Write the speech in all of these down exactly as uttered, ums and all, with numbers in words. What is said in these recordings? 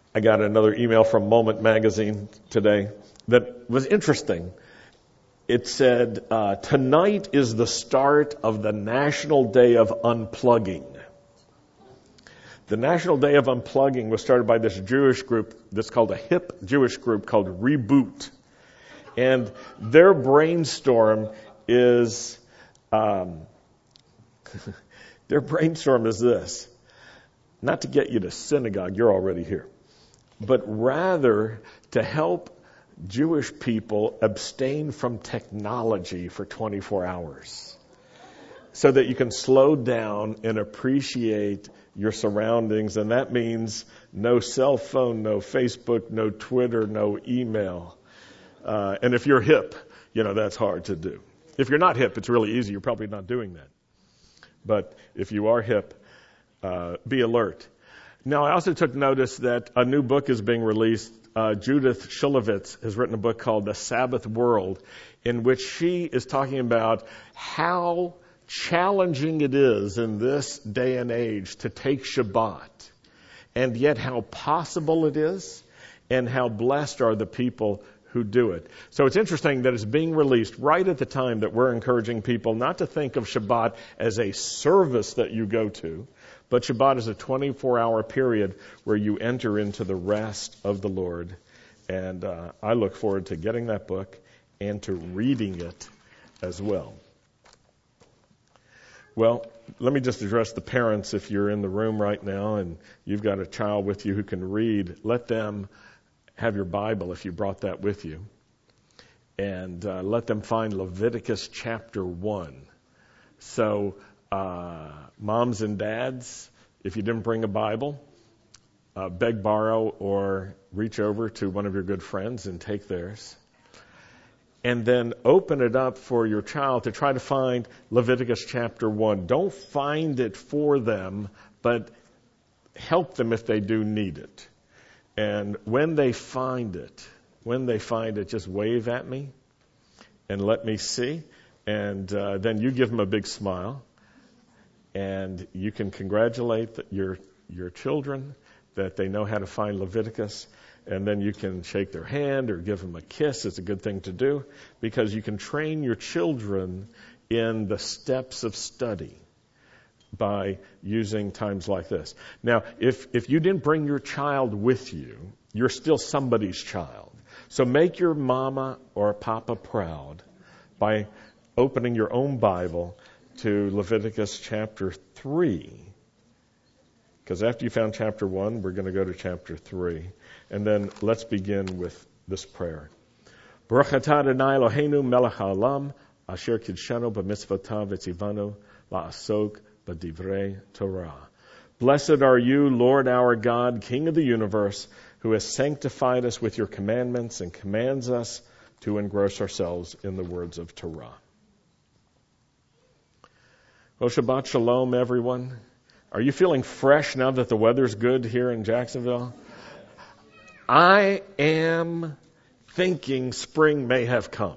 I got another email from Moment Magazine today that was interesting. It said, uh, tonight is the start of the National Day of Unplugging. The National Day of Unplugging was started by this Jewish group that's called a hip Jewish group called Reboot. And their brainstorm is, um, their brainstorm is this. Not to get you to synagogue, you're already here. But rather to help Jewish people abstain from technology for twenty-four hours so that you can slow down and appreciate your surroundings. And that means no cell phone, no Facebook, no Twitter, no email. Uh, and if you're hip, you know, that's hard to do. If you're not hip, it's really easy. You're probably not doing that. But if you are hip, uh, be alert. Now, I also took notice that a new book is being released. Uh, Judith Shulevitz has written a book called The Sabbath World, in which she is talking about how challenging it is in this day and age to take Shabbat, and yet how possible it is, and how blessed are the people who do it. So it's interesting that it's being released right at the time that we're encouraging people not to think of Shabbat as a service that you go to, but Shabbat is a twenty-four hour period where you enter into the rest of the Lord. And uh, I look forward to getting that book and to reading it as well. Well, let me just address the parents. If you're in the room right now and you've got a child with you who can read, let them have your Bible if you brought that with you. And uh, let them find Leviticus chapter one. So, uh, moms and dads, if you didn't bring a Bible, uh, beg, borrow, or reach over to one of your good friends and take theirs. And then open it up for your child to try to find Leviticus chapter one. Don't find it for them, but help them if they do need it. And when they find it, when they find it, just wave at me and let me see. And uh, then you give them a big smile. And you can congratulate your your children that they know how to find Leviticus. And then you can shake their hand or give them a kiss. It's a good thing to do because you can train your children in the steps of study by using times like this. Now, if, if you didn't bring your child with you, you're still somebody's child. So make your mama or papa proud by opening your own Bible to Leviticus chapter three. Because after you found chapter one, we're going to go to chapter three. And then let's begin with this prayer. Baruch atah Adonai Eloheinu melech haolam, asher kidshanu b'mitzvotav v'tzivanu la'asok b'divrei Torah. Blessed are you, Lord our God, King of the universe, who has sanctified us with your commandments and commands us to engross ourselves in the words of Torah. Well, Shabbat Shalom, everyone. Are you feeling fresh now that the weather's good here in Jacksonville? I am thinking spring may have come.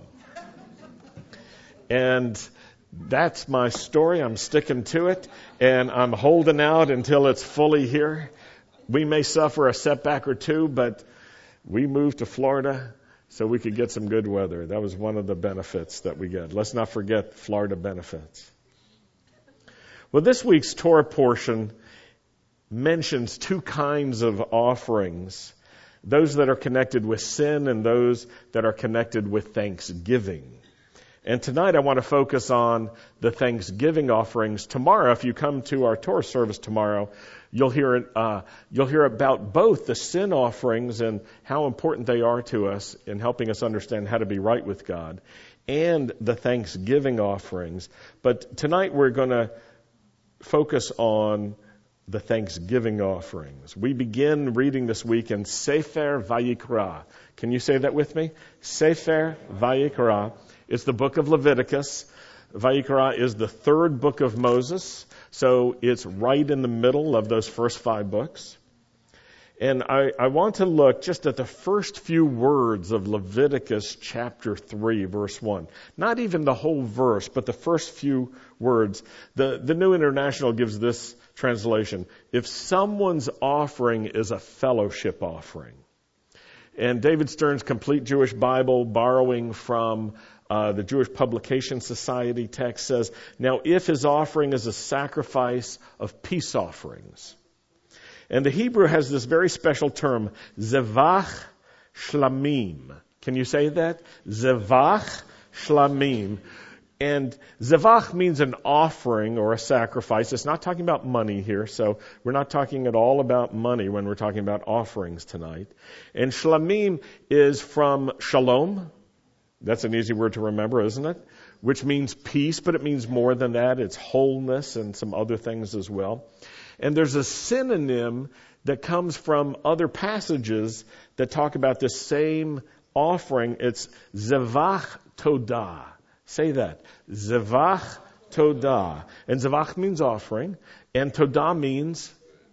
And that's my story. I'm sticking to it. And I'm holding out until it's fully here. We may suffer a setback or two, but we moved to Florida so we could get some good weather. That was one of the benefits that we get. Let's not forget Florida benefits. Well, this week's Torah portion mentions two kinds of offerings, those that are connected with sin and those that are connected with thanksgiving. And tonight I want to focus on the Thanksgiving offerings. Tomorrow, if you come to our Torah service tomorrow, you'll hear uh, you'll hear about both the sin offerings and how important they are to us in helping us understand how to be right with God, and the Thanksgiving offerings. But tonight we're going to focus on the Thanksgiving offerings. We begin reading this week in Sefer Vayikra. Can you say that with me? Sefer Vayikra. It's the book of Leviticus. Vayikra is the third book of Moses, so it's right in the middle of those first five books. And I, I want to look just at the first few words of Leviticus chapter three, verse one. Not even the whole verse, but the first few words. The, the New International gives this translation. If someone's offering is a fellowship offering. And David Stern's Complete Jewish Bible, borrowing from uh, the Jewish Publication Society text, says, now if his offering is a sacrifice of peace offerings. And the Hebrew has this very special term, zevach shlamim. Can you say that? Zevach shlamim. And zevach means an offering or a sacrifice. It's not talking about money here, so we're not talking at all about money when we're talking about offerings tonight. And shlamim is from shalom. That's an easy word to remember, isn't it? Which means peace, but it means more than that. It's wholeness and some other things as well. And there's a synonym that comes from other passages that talk about this same offering. It's zevach todah. Say that. Zevach todah. And zevach means offering, and todah means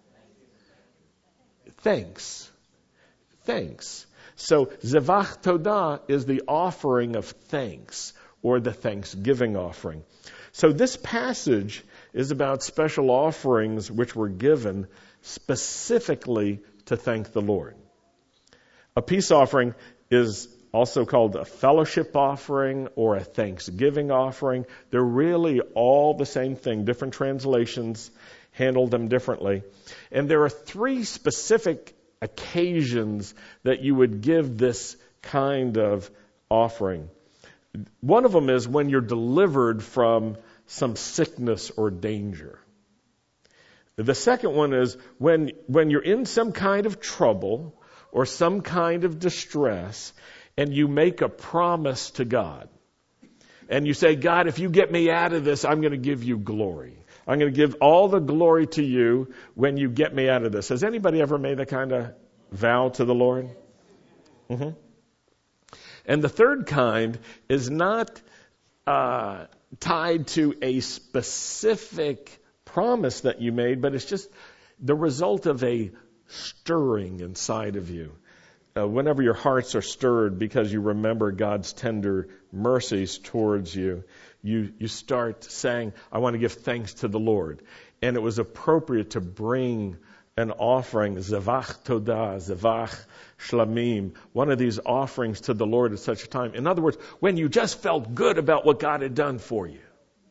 thanks. Thanks. So zevach todah is the offering of thanks, or the thanksgiving offering. So this passage is about special offerings which were given specifically to thank the Lord. A peace offering is also called a fellowship offering or a thanksgiving offering. They're really all the same thing. Different translations handle them differently. And there are three specific occasions that you would give this kind of offering. One of them is when you're delivered from some sickness or danger. The second one is when, when you're in some kind of trouble or some kind of distress, and you make a promise to God. And you say, God, if you get me out of this, I'm going to give you glory. I'm going to give all the glory to you when you get me out of this. Has anybody ever made that kind of vow to the Lord? Mm-hmm. And the third kind is not uh, tied to a specific promise that you made, but it's just the result of a stirring inside of you. Uh, whenever your hearts are stirred because you remember God's tender mercies towards you, you, you start saying, I want to give thanks to the Lord. And it was appropriate to bring an offering, zevach todah, zevach shlamim, one of these offerings to the Lord at such a time. In other words, when you just felt good about what God had done for you.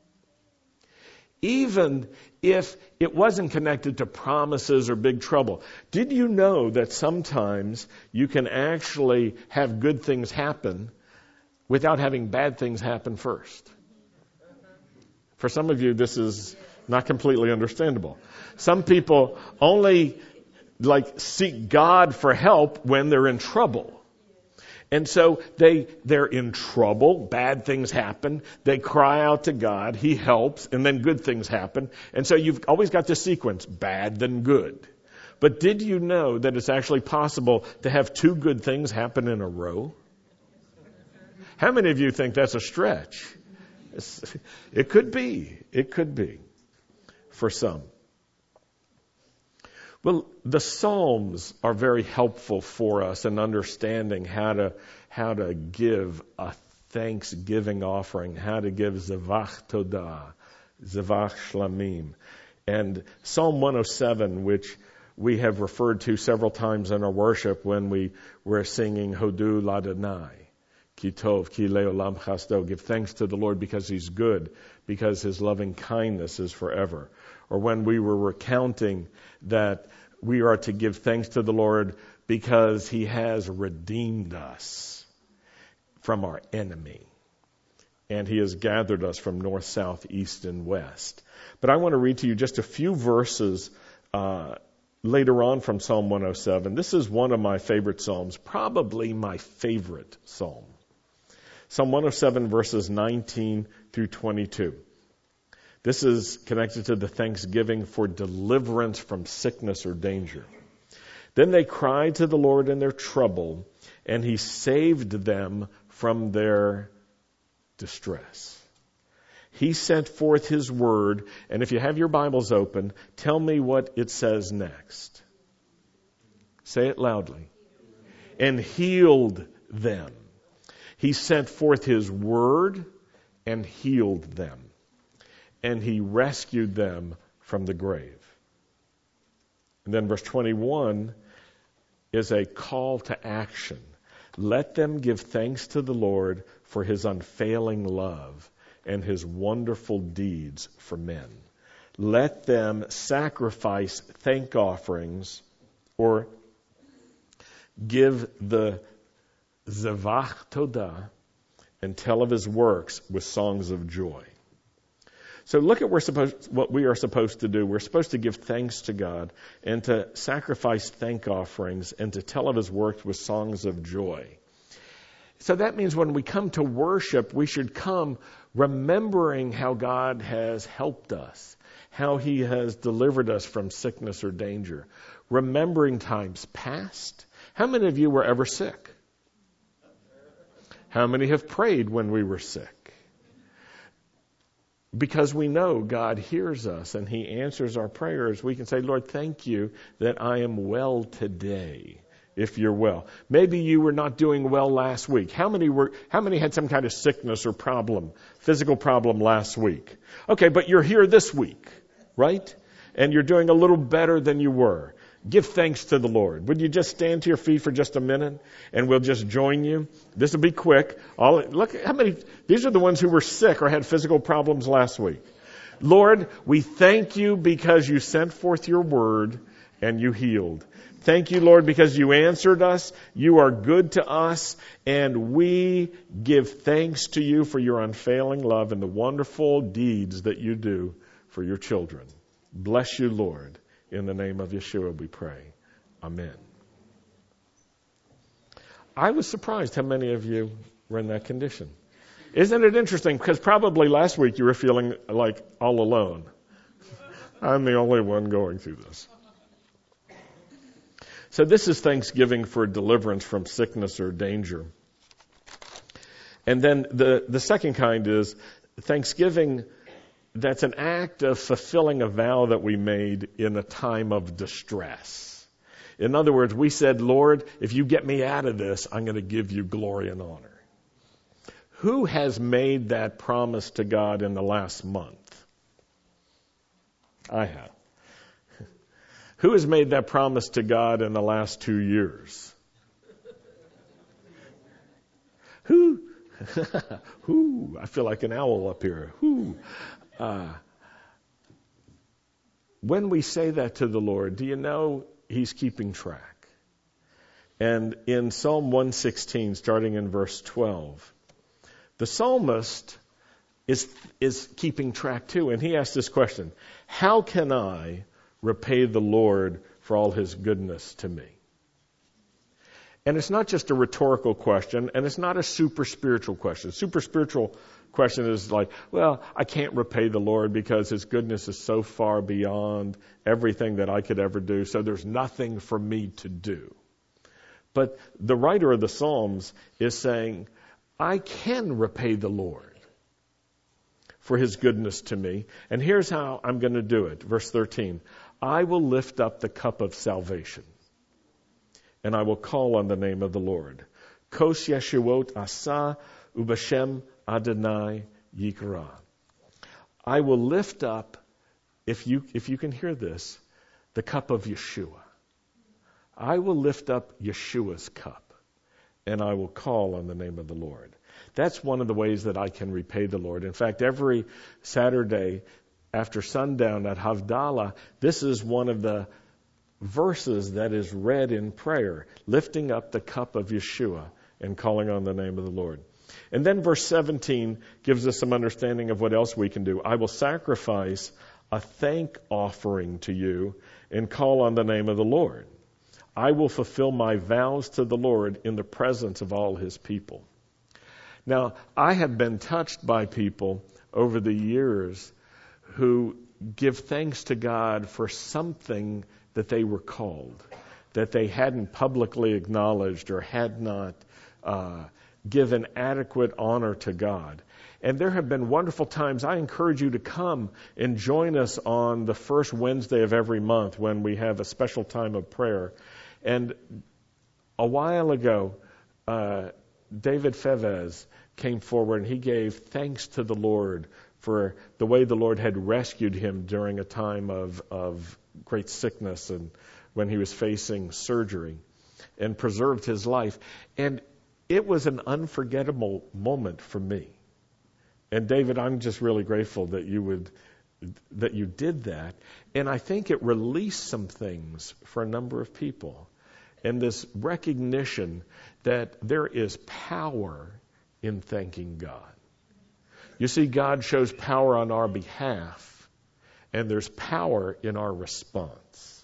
Even if it wasn't connected to promises or big trouble. Did you know that sometimes you can actually have good things happen without having bad things happen first? For some of you, this is not completely understandable. Some people only like seek God for help when they're in trouble. And so they, they're in trouble, bad things happen, they cry out to God, He helps, and then good things happen. And so you've always got this sequence, bad then good. But did you know that it's actually possible to have two good things happen in a row? How many of you think that's a stretch? It's, it could be, it could be for some. Well, the Psalms are very helpful for us in understanding how to how to give a thanksgiving offering, how to give zevach todah, zevach shlamim. And Psalm one oh seven, which we have referred to several times in our worship when we were singing Hodu Ladonai, Ki Tov, Ki Leolam Chasto, give thanks to the Lord because He's good, because His loving kindness is forever. Or when we were recounting that we are to give thanks to the Lord because He has redeemed us from our enemy. And He has gathered us from north, south, east, and west. But I want to read to you just a few verses uh, later on from Psalm one oh seven. This is one of my favorite Psalms, probably my favorite Psalm. Psalm one oh seven, verses nineteen through twenty-two. This is connected to the thanksgiving for deliverance from sickness or danger. Then they cried to the Lord in their trouble, and He saved them from their distress. He sent forth His word, and if you have your Bibles open, tell me what it says next. Say it loudly. And healed them. He sent forth His word and healed them. And He rescued them from the grave. And then verse twenty-one is a call to action. Let them give thanks to the Lord for his unfailing love and his wonderful deeds for men. Let them sacrifice thank offerings or give the Zavach Todah and tell of his works with songs of joy. So look at we're supposed, what we are supposed to do. We're supposed to give thanks to God and to sacrifice thank offerings and to tell of his works with songs of joy. So that means when we come to worship, we should come remembering how God has helped us, how he has delivered us from sickness or danger, remembering times past. How many of you were ever sick? How many have prayed when we were sick? Because we know God hears us and he answers our prayers, we can say, Lord, thank you that I am well today, if you're well. Maybe you were not doing well last week. How many were, how many had some kind of sickness or problem, physical problem last week? Okay, but you're here this week, right? And you're doing a little better than you were. Give thanks to the Lord. Would you just stand to your feet for just a minute and we'll just join you? This will be quick. All, look how many, these are the ones who were sick or had physical problems last week. Lord, we thank you because you sent forth your word and you healed. Thank you, Lord, because you answered us. You are good to us, and we give thanks to you for your unfailing love and the wonderful deeds that you do for your children. Bless you, Lord. In the name of Yeshua we pray. Amen. I was surprised how many of you were in that condition. Isn't it interesting? Because probably last week you were feeling like all alone. I'm the only one going through this. So this is thanksgiving for deliverance from sickness or danger. And then the, the second kind is thanksgiving that's an act of fulfilling a vow that we made in a time of distress. In other words, we said, Lord, if you get me out of this, I'm going to give you glory and honor. Who has made that promise to God in the last month? I have. Who has made that promise to God in the last two years? Who? Who? I feel like an owl up here. Who? Uh, when we say that to the Lord, do you know he's keeping track? And in Psalm one sixteen, starting in verse twelve, the psalmist is, is keeping track too. And he asks this question, how can I repay the Lord for all his goodness to me? And it's not just a rhetorical question, and it's not a super spiritual question. Super spiritual question is like, well, I can't repay the Lord because his goodness is so far beyond everything that I could ever do, so there's nothing for me to do. But the writer of the Psalms is saying, I can repay the Lord for his goodness to me, and here's how I'm going to do it. Verse thirteen, I will lift up the cup of salvation, and I will call on the name of the Lord. Kos Yeshuot Asa Ubashem Adonai Yikra. I will lift up, if you if you can hear this, the cup of Yeshua. I will lift up Yeshua's cup, and I will call on the name of the Lord. That's one of the ways that I can repay the Lord. In fact, every Saturday after sundown at Havdalah, this is one of the verses that is read in prayer, lifting up the cup of Yeshua and calling on the name of the Lord. And then verse seventeen gives us some understanding of what else we can do. I will sacrifice a thank offering to you and call on the name of the Lord. I will fulfill my vows to the Lord in the presence of all his people. Now, I have been touched by people over the years who give thanks to God for something that they were called, that they hadn't publicly acknowledged or had not uh, given adequate honor to God. And there have been wonderful times. I encourage you to come and join us on the first Wednesday of every month when we have a special time of prayer. And a while ago, uh, David Fevez came forward and he gave thanks to the Lord for the way the Lord had rescued him during a time of, of great sickness and when he was facing surgery, and preserved his life. And it was an unforgettable moment for me. And David, I'm just really grateful that you would that you did that. And I think it released some things for a number of people. And this recognition that there is power in thanking God. You see, God shows power on our behalf, and there's power in our response.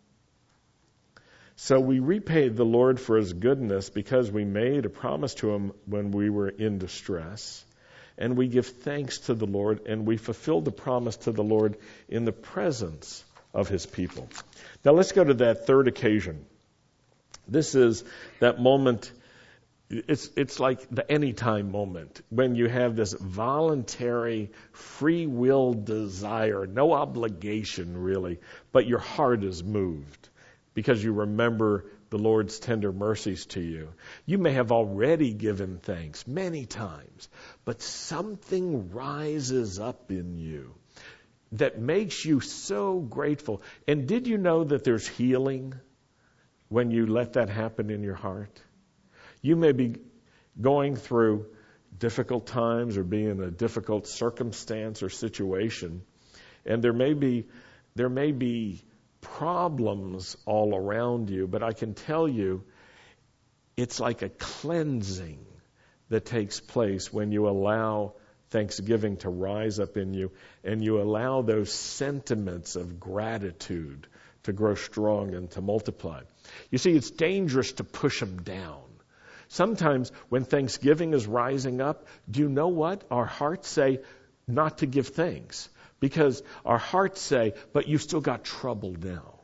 So we repaid the Lord for his goodness because we made a promise to him when we were in distress. And we give thanks to the Lord, and we fulfilled the promise to the Lord in the presence of his people. Now let's go to that third occasion. This is that moment, it's it's like the anytime moment, when you have this voluntary, free will desire, no obligation really, but your heart is moved because you remember the Lord's tender mercies to you. You may have already given thanks many times, but something rises up in you that makes you so grateful. And did you know that there's healing when you let that happen in your heart? You may be going through difficult times or be in a difficult circumstance or situation, and there may be there may be problems all around you, but I can tell you it's like a cleansing that takes place when you allow thanksgiving to rise up in you and you allow those sentiments of gratitude to grow strong and to multiply. You see, it's dangerous to push them down. Sometimes when thanksgiving is rising up, do you know what? Our hearts say not to give thanks. Because our hearts say, but you've still got trouble now.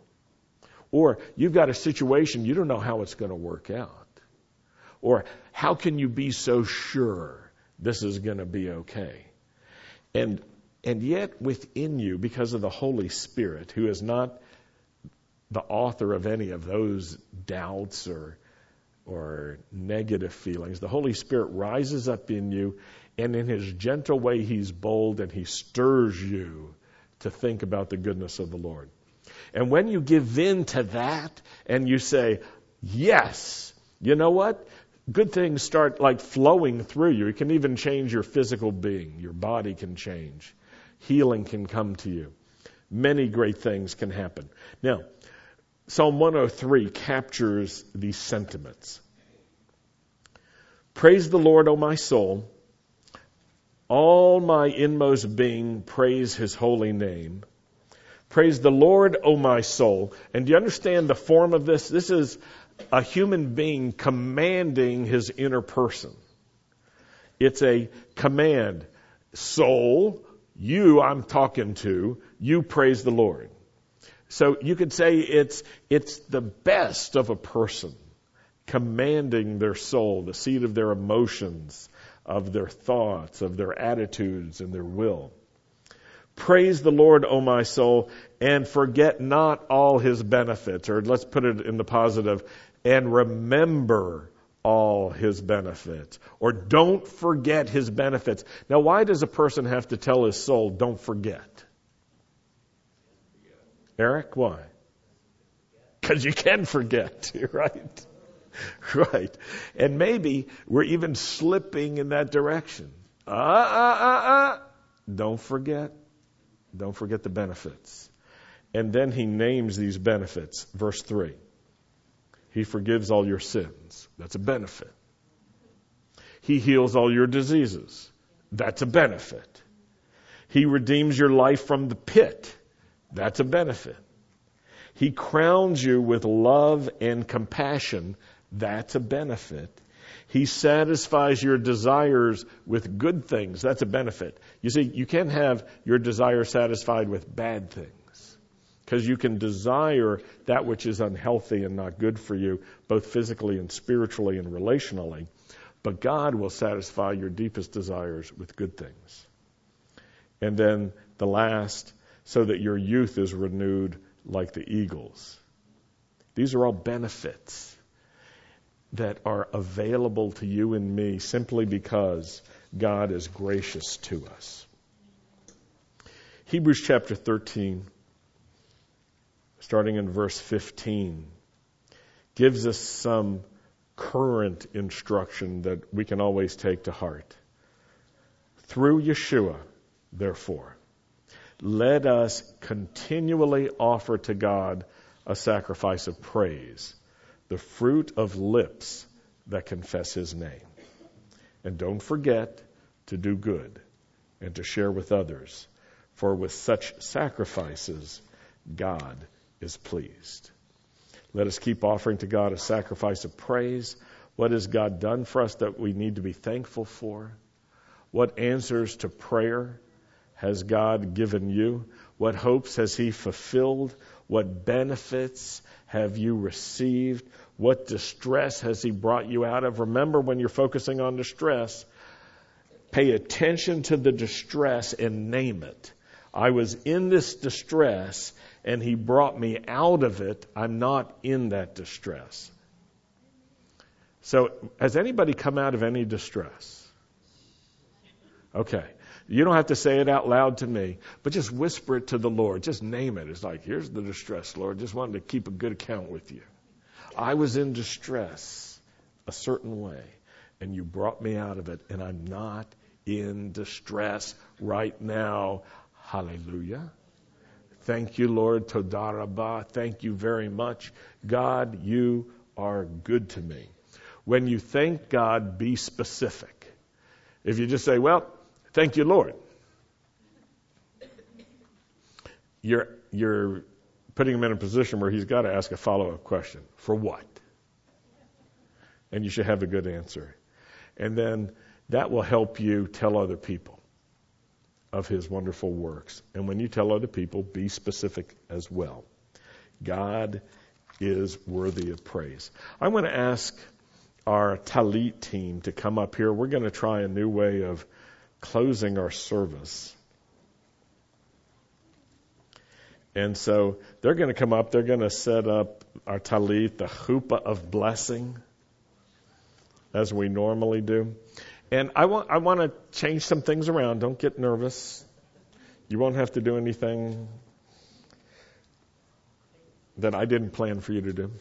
Or you've got a situation, you don't know how it's going to work out. Or how can you be so sure this is going to be okay? And and yet within you, because of the Holy Spirit, who is not the author of any of those doubts or or negative feelings, the Holy Spirit rises up in you, and in his gentle way, he's bold and he stirs you to think about the goodness of the Lord. And when you give in to that and you say, yes, you know what? Good things start like flowing through you. It can even change your physical being. Your body can change. Healing can come to you. Many great things can happen. Now, Psalm one oh three captures these sentiments. Praise the Lord, O my soul. All my inmost being, praise his holy name. Praise the Lord, O my soul. And do you understand the form of this? This is a human being commanding his inner person. It's a command. Soul, you I'm talking to, you praise the Lord. So you could say it's it's the best of a person commanding their soul, the seat of their emotions, of their thoughts, of their attitudes, and their will. Praise the Lord, O my soul, and forget not all his benefits. Or let's put it in the positive, and remember all his benefits. Or don't forget his benefits. Now, why does a person have to tell his soul, don't forget? Eric, why? Because you can forget, right? Right. And maybe we're even slipping in that direction. Uh, uh, uh, uh. Don't forget. Don't forget the benefits. And then he names these benefits. Verse three. He forgives all your sins. That's a benefit. He heals all your diseases. That's a benefit. He redeems your life from the pit. That's a benefit. He crowns you with love and compassion. That's a benefit. He satisfies your desires with good things. That's a benefit. You see, you can't have your desire satisfied with bad things, because you can desire that which is unhealthy and not good for you, both physically and spiritually and relationally. But God will satisfy your deepest desires with good things. And then the last, so that your youth is renewed like the eagles. These are all benefits that are available to you and me simply because God is gracious to us. Hebrews chapter thirteen, starting in verse fifteen, gives us some current instruction that we can always take to heart. Through Yeshua, therefore, let us continually offer to God a sacrifice of praise, the fruit of lips that confess his name. And don't forget to do good and to share with others, for with such sacrifices, God is pleased. Let us keep offering to God a sacrifice of praise. What has God done for us that we need to be thankful for? What answers to prayer has God given you? What hopes has he fulfilled? What benefits have you received? What distress has he brought you out of? Remember, when you're focusing on distress, pay attention to the distress and name it. I was in this distress and he brought me out of it. I'm not in that distress. So, has anybody come out of any distress? Okay. You don't have to say it out loud to me, but just whisper it to the Lord. Just name it. It's like, here's the distress, Lord. Just wanted to keep a good account with you. I was in distress a certain way, and you brought me out of it, and I'm not in distress right now. Hallelujah. Thank you, Lord. Toda Rabbah. Thank you very much. God, you are good to me. When you thank God, be specific. If you just say, well, thank you, Lord, you're you're putting him in a position where he's got to ask a follow-up question. For what? And you should have a good answer. And then that will help you tell other people of his wonderful works. And when you tell other people, be specific as well. God is worthy of praise. I want to ask our Talit team to come up here. We're going to try a new way of closing our service. And so they're going to come up. They're going to set up our Talit, the chuppah of blessing, as we normally do. And I want I want to change some things around. Don't get nervous. You won't have to do anything that I didn't plan for you to do.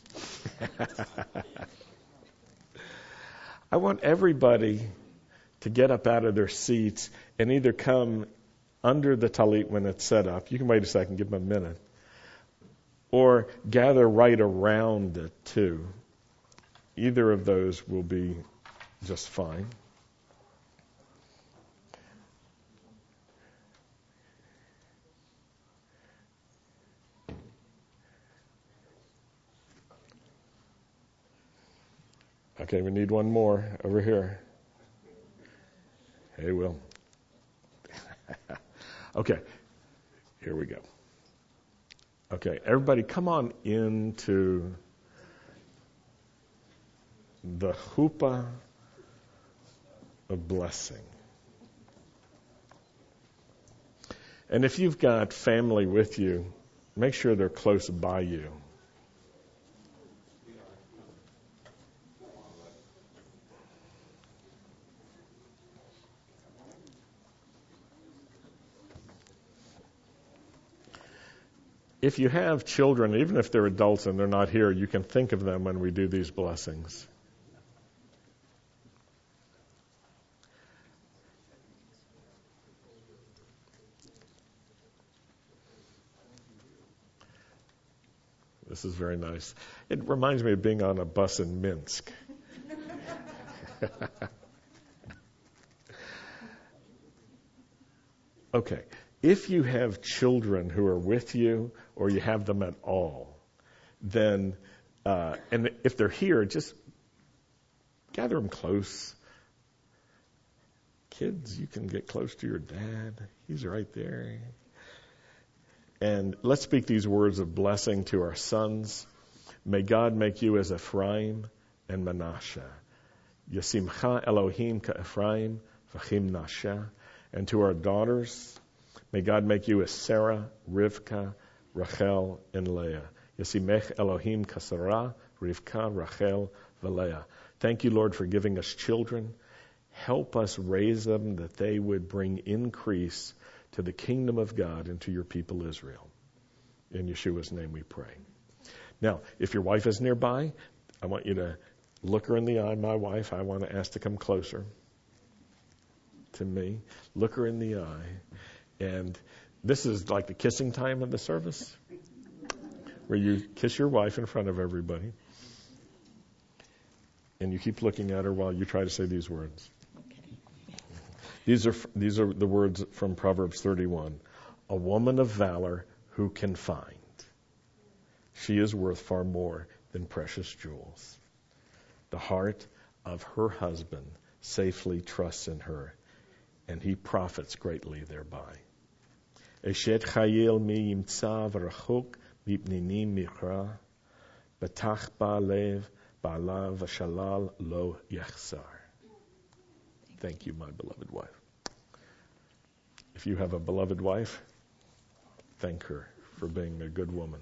I want everybody to get up out of their seats and either come under the talit when it's set up. You can wait a second, give them a minute. Or gather right around it too. Either of those will be just fine. Okay, we need one more over here. Hey, Will. Okay, here we go. Okay, everybody come on into the chuppah of blessing. And if you've got family with you, make sure they're close by you. If you have children, even if they're adults and they're not here, you can think of them when we do these blessings. This is very nice. It reminds me of being on a bus in Minsk. Okay. If you have children who are with you, or you have them at all, then, uh, and if they're here, just gather them close. Kids, you can get close to your dad. He's right there. And let's speak these words of blessing to our sons. May God make you as Ephraim and Manasseh. Yasimcha Elohim ka Ephraim v'chim Nasha. And to our daughters, may God make you as Sarah, Rivka, Rachel, and Leah. Yasimech Elohim ka Sarah, Rivka, Rachel, v'Leah. Thank you, Lord, for giving us children. Help us raise them that they would bring increase to the kingdom of God and to your people Israel. In Yeshua's name we pray. Now, if your wife is nearby, I want you to look her in the eye. My wife, I want to ask to come closer to me. Look her in the eye. And this is like the kissing time of the service, where you kiss your wife in front of everybody. And you keep looking at her while you try to say these words. These are these are the words from Proverbs thirty-one. A woman of valor who can find. She is worth far more than precious jewels. The heart of her husband safely trusts in her, and he profits greatly thereby. Eshet chayil mi yimtza v'rachuk mipninim michra, betach ba'alev ba'alav v'shalal lo yachzar. Thank you, my beloved wife. If you have a beloved wife, thank her for being a good woman.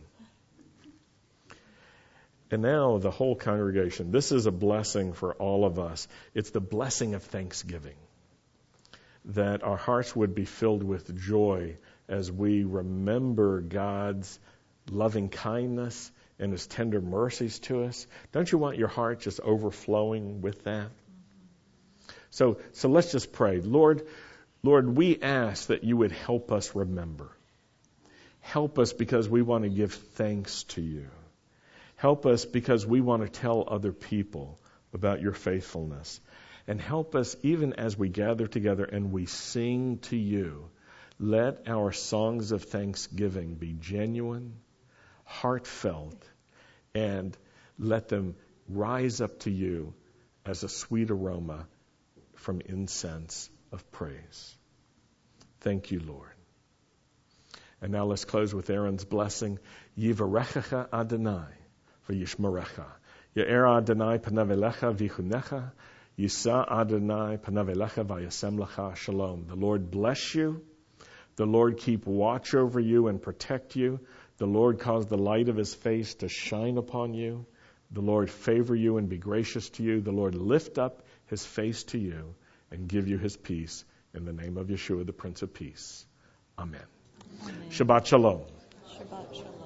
And now the whole congregation. This is a blessing for all of us. It's the blessing of thanksgiving. That our hearts would be filled with joy as we remember God's loving kindness and His tender mercies to us. Don't you want your heart just overflowing with that? So, so let's just pray. Lord, Lord, we ask that you would help us remember. Help us because we want to give thanks to you. Help us because we want to tell other people about your faithfulness. And help us even as we gather together and we sing to you. Let our songs of thanksgiving be genuine, heartfelt, and let them rise up to you as a sweet aroma from incense of praise. Thank you, Lord. And now let's close with Aaron's blessing. Yivarechecha Adonai v'yishmerecha. Ye'er Adonai panav elecha v'yichunecha. Yisa Adonai panav elecha v'yasem lecha shalom. The Lord bless you. The Lord keep watch over you and protect you. The Lord cause the light of His face to shine upon you. The Lord favor you and be gracious to you. The Lord lift up His face to you and give you His peace. In the name of Yeshua, the Prince of Peace. Amen. Amen. Shabbat Shalom. Shabbat Shalom.